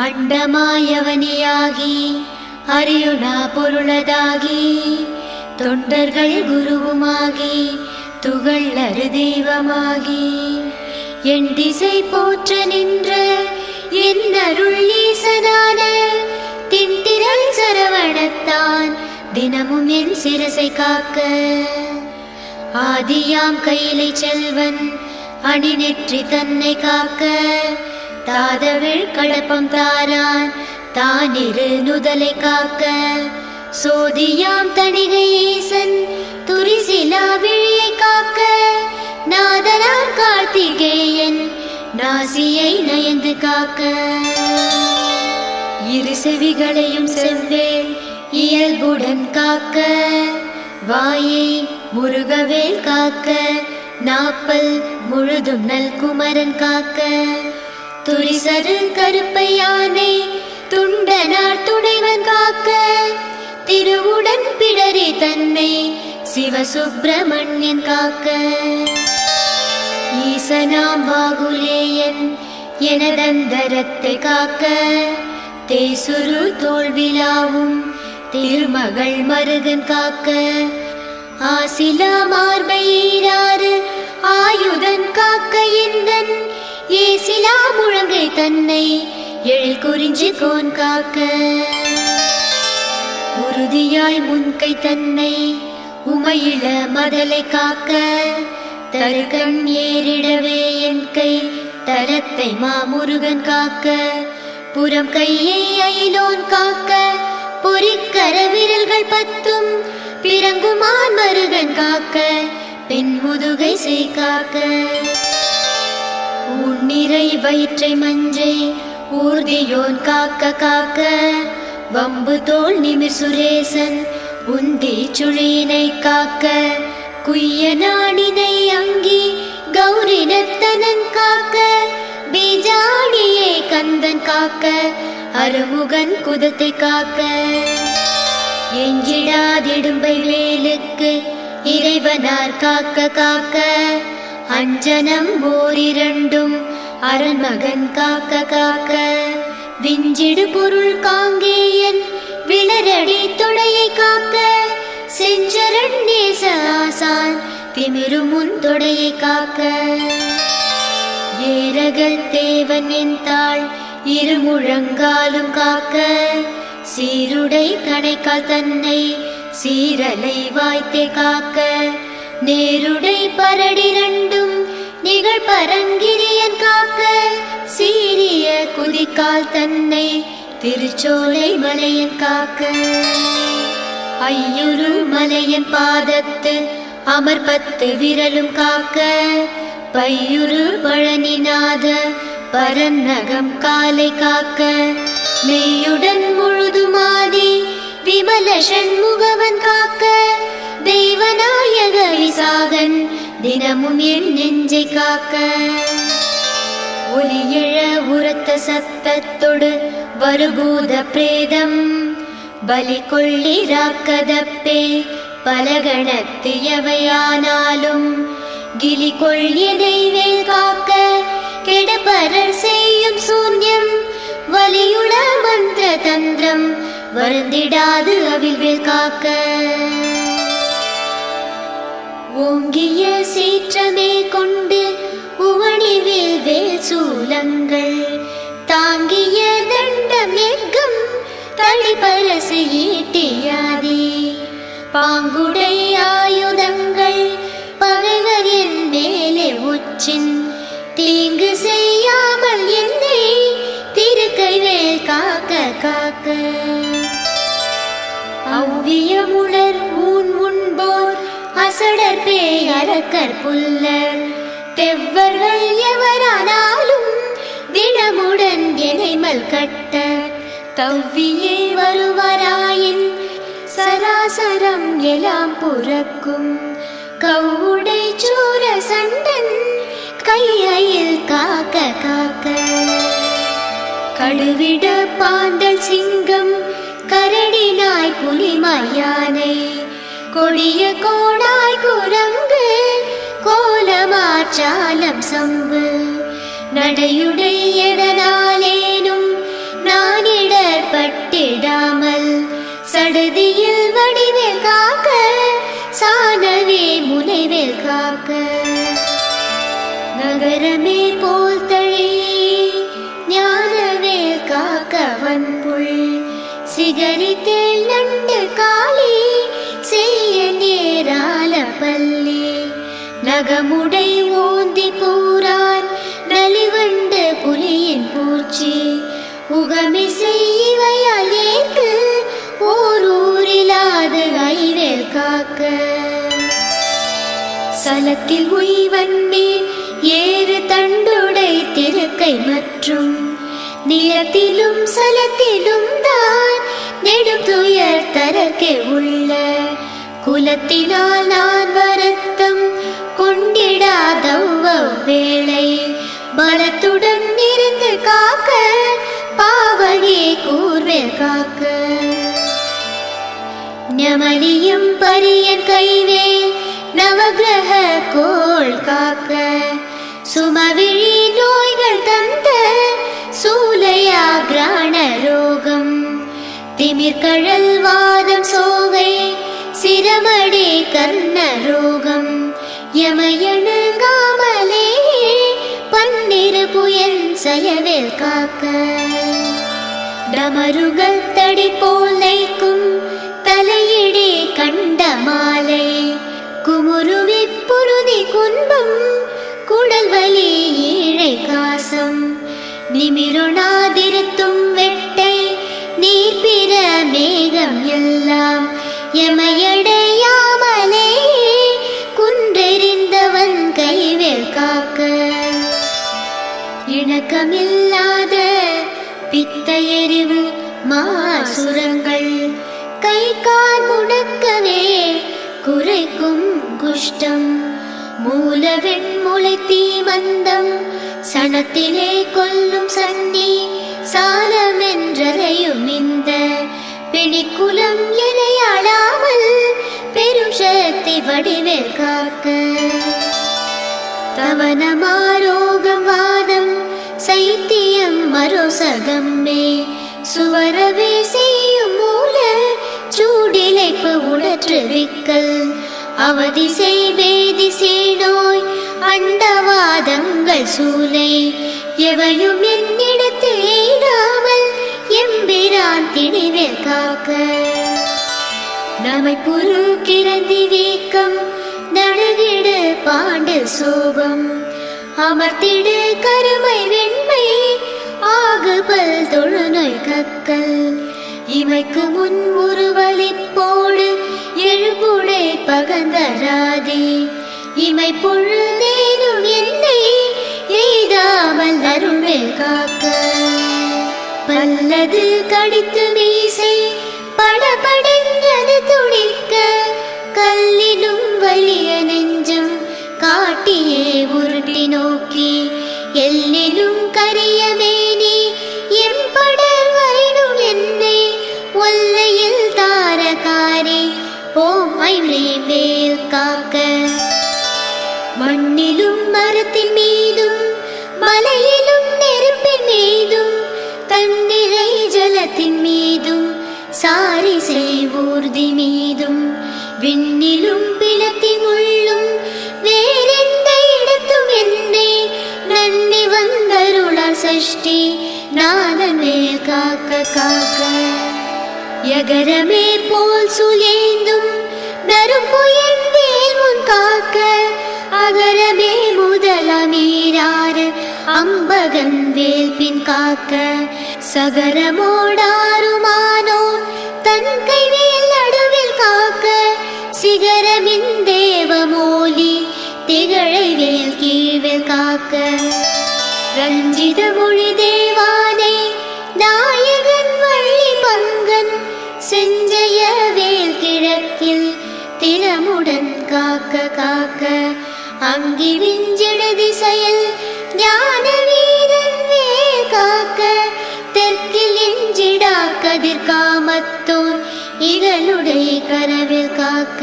அண்டமாயவனியாகி அறியுணா பொருளதாகி தொண்டர்கள் குருவுமாகி துகளறு தெய்வமாகி என் திசை போற்ற நின்ற என் அருள் ஈசனான திண்டிரல் சரவணத்தான் தினமும் என் சிரசை காக்க ஆதியாம் கையிலை செல்வன் அணிநெற்றி தன்னை காக்க தாதவிழ் கடப்பம் தாரான் தானிரு நுதலை காக்க சோதியாம் தணிகை ஈசன் துரிசிலா விழியை காக்க நாதனாம் கார்த்திகேயன் நாசியை நயந்து காக்க இரு செவிகளையும் செவ்வேல் இயல்புடன் காக்க வாயை முருகவேல் காக்க நாப்பல் முழுதும் நல் குமரன் காக்க துரிசரு கருப்பை யானை துண்டனார் துணைவன் காக்க திருவுடன் பிடரி தன்னை சிவசுப்பிரமணியன் காக்க ஈசனாம் வாகுலேயன் எனதந்தரத்தை காக்க தேசுரு தோல்விழாவும் திருமகள் மருகன் காக்க ஆசிலா மார்பையீராறு ஆயுதன் காக்க இந்தன் ஏசிலா முழங்கை தன்னை எழில் குறிஞ்சி கோன் காக்க உறுதியாய் முன்கை தன்னை உமையில மதலை காக்க தருகண் ஏறிடவே என் கை தரத்தை மாமுருகன் காக்க புறம் கையை அயிலோன் காக்க பொறிக்கர விரல்கள் பத்தும் பிறங்குமான் மருகன் காக்க பெண் முதுகை செய் காக்க உன்னிறை வயிற்றை மஞ்சை ஊர்தியோன் காக்க காக்க வம்பு தோல் நிமிர் சுரேசன் உந்தி சுழியினை காக்க குய்யனானினை அங்கி கௌரினத்தனன் காக்க பீஜாடியே கந்தன் காக்க அருமுகன் குதத்தை காக்க எஞ்சிடாதிடும்பை வேலுக்கு இறைவனார் காக்க காக்க அஞ்சனம் ஓரிரண்டும் அரண்மகன் காக்க காக்க விஞ்சிடு பொருள் காங்கேயன் விளரடி தொடையை காக்க செஞ்சரண் நேச ஆசான் திமிரு முன் தொடையை காக்க ஏரகத் தேவன் என் தாள் இருமுழங்காலும் காக்க சீருடை கணைக்கால் தன்னை சீரலை வாய்த்தே காக்க நேருடை பரடிரண்டும் நிகழ் பரங்கிரியன் காக்க சீரிய குதிக்கால் தன்னை திருச்சோலை மலையன் காக்க ஐயுரு மலையன் பாதத்து அமர்பத்து விரலும் காக்க பையுரு பழனிநாத பரநகம் காலை காக்க மெய்யுடன் முழுதுமாதி விமல சண்முகவன் காக்க தெய்வநாயக விசாகன் தினமும் என் நெஞ்சை காக்க ஒலியழ உரத்த சத்தத்தொடு வருபூத பிரேதம் பலி கொள்ளி ராக்கதப்பே பலகணத்து எவையானாலும் கிளி கொள்ளியனை வேல் காக்க கெடுபரர் செய்யும் சூன்யம் வலியுள மந்திர தந்திரம் வருந்திடாது அவில்வேல் காக்க ஓங்கிய சீற்றமே கொண்டு உவணிவில் வேல் சூலங்கள் தாங்கிய தண்டம் எங்கும் தளிபரசு ஈட்டியாதே பாங்குடை ஆயுதங்கள் பகைவர் என் மேலே உச்சின் தீங்கு செய்யாமல் என்னை திருக்கைவேல் காக்க காக்க அவ்வியமுளர் ஊன் முன்போர் அசடர் பேய் அரக்கர் புல்லர் தெவ்வர்கள் எவரானாலும் தினமுடன் எனைமல் கட்ட தவ்வியே வருவராயின் சராசரம் எல்லாம் புறக்கும் கவுடை சூர சண்டன் கையில் காக்க காக்க கடுவிட பாந்தல் சிங்கம் கரடினாய் புலிமாய் யானை கொடிய கோடாய் குரங்கு கோலமாற்றாலம் சம்பு நடையுடையதனாலேனும் நான் விடாமல் சடுதியில் வடிவேல் காக்க சாணவே முனைவேல் காக்க நகரமே போல் தழி ஞானவேல் காக்க வன்புள் சிகரித்தேள் நண்டு காளி செய்ய நேரால பள்ளி நகமுடை ஓந்தி பூரான் நலிவண்டு புலியின் பூச்சி உகமிசை இவையால் ஏற்கு ஓரூரிலாது ஐவேல் காக்க சலத்தில் உய்வன் மேல் ஏறு தண்டுடை திருக்கை மற்றும் நிலத்திலும் சலத்திலும் தான் நெடும் துயர் தரக்கே உள்ள குலத்தினால் நான் வருத்தம் கொண்டிடாதவ்வேளை பலத்துடன் இருந்து காக்க பாவகே கூர்வேல் காக்க ஞமலியும் பரியன் கைவேல் நவகிரக கோள் காக்க சுமவிழி நோய்கள் தந்த சூலையா கிராண ரோகம் திமிர்கழல் வாதம் சோகை சிரமடே கர்ண ரோகம் யமயணுகாமலே பன்னிரு புயல் செயவேல் காக்க டமருகள் தடி போல் லைக்கும் தலையிடே கண்ட மாலை குமுருவி புருதி குன்பம் குடல் வலி ஈழை காசம் நிமிருணாதிருத்தும் வெட்டை நீர்பிற மேகம் எல்லாம் எமையடையாமலே குன்றெறிந்தவன் கைவேல் காக்க இணக்கமில்லாத பித்தையறிவு மாசுரங்கள் கை கால் முடக்கவே குறைக்கும் குஷ்டம் மூலவெண் முளைத்தீ மந்தம் சனத்திலே கொல்லும் சன்னி சாலமென்றதையும் இந்த பிணிக்குலம் எனையாளாமல் பெரும் சக்தி வடிவேல் காக்க தவனமாரோகம் வாதம் சைத்தியம் மரோசகம்மே சுவரவே செய்யும் மூல சூடிலைப்பு உடற்றுவிக்கல் அவதிசை வேதிசை நோய் அண்டவாதங்கள் சூலை எவையும் என்னிடத்து எய்தாமல் எம்பிரான் திணிவேல் காக்க நமை புரு கிரந்தி வீக்கம் நடுகிடு பாண்டு சோபம் அமர்த்திடு கருமை வெண்மை ஆகுபல் தொழுநோய் கக்கல் இமைக்கு முன் உருவலிப்போடு எழுபுடை பகந்தராதே இமை பொழுதேனும் என்னை எய்தாமல் அருள்வேல் காக்க பல்லது கடித்து மீசை படபடென்றது துடிக்க கல்லிலும் வலிய நெஞ்சம் காட்டியே உருட்டி நோக்கி எல்லிலும் கரிய மேனி எம்படல் வரைடும் என்னை ஒல்லையில் தாரகாரி ஓம் ஐம் வேல் காக்க மண்ணிலும் மரத்தின் மீதும் மலையிலும் நெருப்பின் மீதும் தன்னிறை ஜலத்தின் மீதும் சாரிசை ஊர்தி மீதும் விண்ணிலும் பிளத்தின் உள்ளும் வேறெந்த இடத்தும் என்னை நன்னி வந்தருளார் சஷ்டி நாதன் வேல் காக்க காக்க யகரமே போல் சுலேந்தும் நரும்புயன் வேல் முன் காக்க அகரமே முதலமீராறு அம்பகன் வேல் பின் காக்க சகரமோடாருமானோன் தன் கைவேல் நடுவில் காக்க சிகரமின் தேவமோலி திகழை வேல் கீழ்வேல் காக்க ரஞ்சித மொழி தேவானை நாயகன் வள்ளி பங்கன் செஞ்சய வேல் கிழக்கில் திறமுடன் காக்க காக்க அங்கி விஞ்சிடு திசையில் ஞான வீரன் வேல் காக்க தெற்கில் எஞ்சிடா கதிர் காமத்தோன் இகழுடைய கரவில் காக்க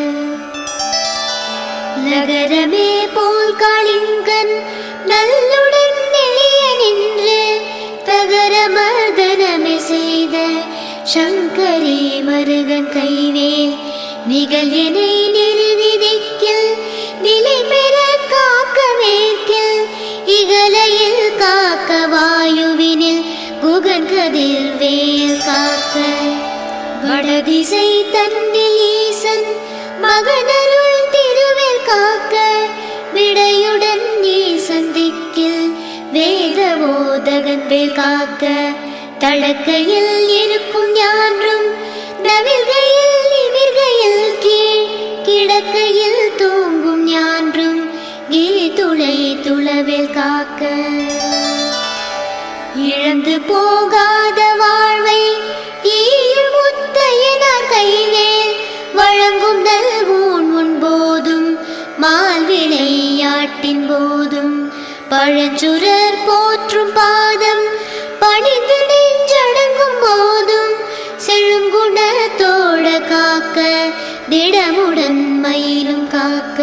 நகரமே போல் காளிங்கன் நல்லுடன் நெளிய நின்று தகர மர்தனமே செய்த சங்கரே மருகன் கைவேல் நிகழ் எனை நிறுதிக்கில் நிலை பெற காக்க மேற்கில் இகலையில் காக்க வாயுவினில் குகன் கதிர் வேல் காக்க வடதிசை தன்னில் ஈசன் மகனருள் திருவேல் காக்க விடையுடன் நீ சந்திக்கில் வேத போதகன் வேல் காக்க தடக்கையில் இருக்கும் ஞான்றும் நவில்கையில் நிமிர்கையில் கீழ் கிடக்கையில் தூங்கும் ஞான்றும் கிரி துளை துளவேல் காக்க இழந்து போகாத வாழ்வை ஈயும் முத்தையனார் கைவேல் வழங்கும் நல்வூன் முன்போதும் மால் விளையாட்டின் போதும் பழஞ்சுரர் போற்றும் பாதம் பணிந்து நெஞ்சடங்கும் போதும் செழுங்குணத்தோட காக்க திடமுடன் மயிலும் காக்க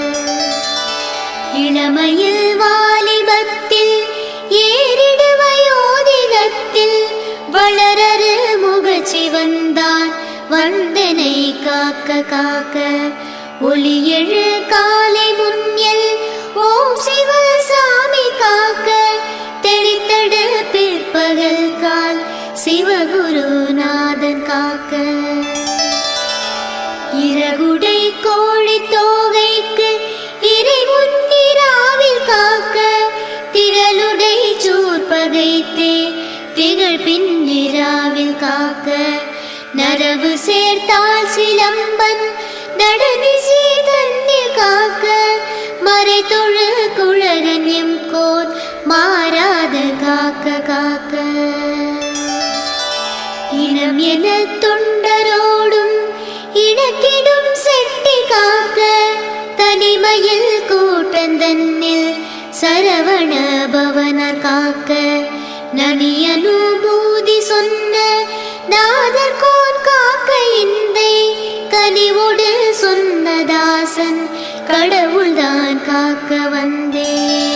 இளமையில் வாலிபத்தில் ஏறிடு வயோதிகத்தில் வளரரு முகச்சி வந்தான் வந்தனை காக்க காக்க ஒளி எழு காலை முன்னில் ஓம் சிவசாமி காக்க தெளித்தடு பிற்பகல் கால் சிவகுருநாதன் காக்க இறகுடை கோழி தோகைக்கு இறை முன்னிராவில் காக்க திரளுடை சூர்பகைத்தே திகழ் பின்னிராவில் காக்க நரவு சேர்த்தால் சிலம்பன் நடனிசி தன்னில் காக்க மறை தொழு குழகன் எம் கோர் மாறாத காக்க காக்க இனம் என தொண்டரோடும் இணக்கிடும் செட்டி காக்க தனிமையில் கூட்டந்தன்னில் சரவண பவனர் காக்க நனி அனுபூதி சொன்ன நாதர் கோன் காக்க இந்தை கனிவோடு சொன்னதாசன் கடவுள்தான் காக்க வந்தே.